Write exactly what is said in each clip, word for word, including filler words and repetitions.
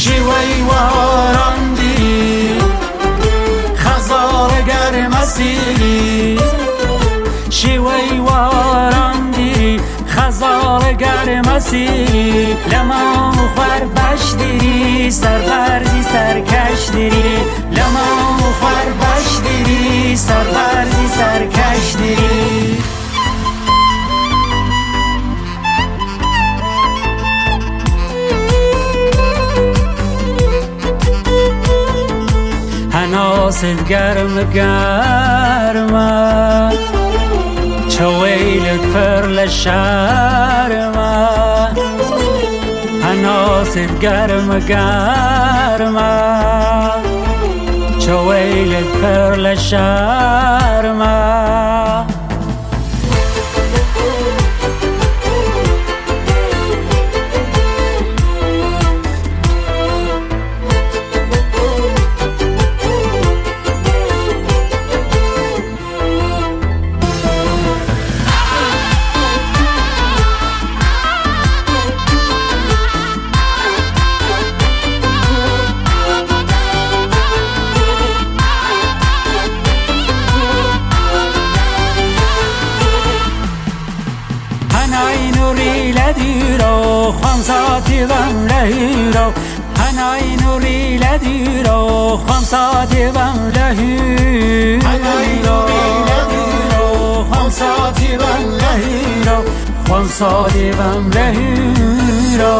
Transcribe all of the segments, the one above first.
شیوی واراندی خزار گرمسی شیوی واراندی خزار گرمسی لما مخور بش دیری سربرزی سرکش دیری لما مخور بش دیری سربرزی سرکش دیری هناست گرم گرمه چویلت پر لشرمه هناست گرم گرمه چویلت پر لشرمه هنای نوری لدیرو خمساتی بم لهیرو هنای نوری لدیرو خمساتی بم لهیرو هنای نوری لدیرو خمساتی بم لهیرو خمساتی بم لهیرو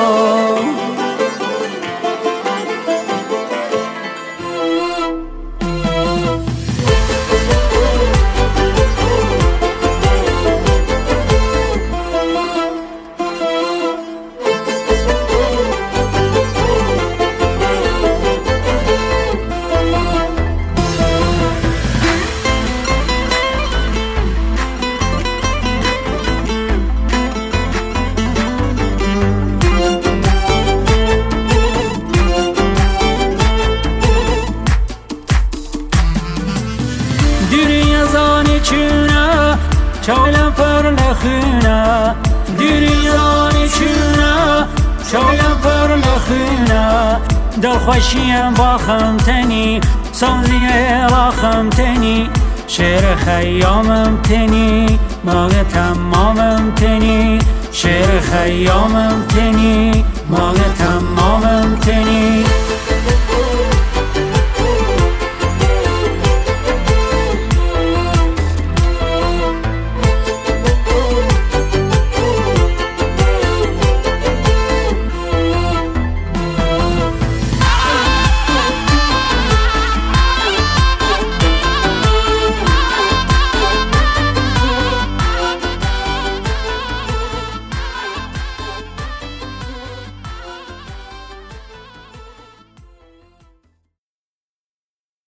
چونه چولم پر لخونه دیریانی چونه چولم پر لخونه دل خوشیم با خمتنی سوزی با خمتنی شعر خیامم تنی ماغ تمامم تنی شعر خیامم تنی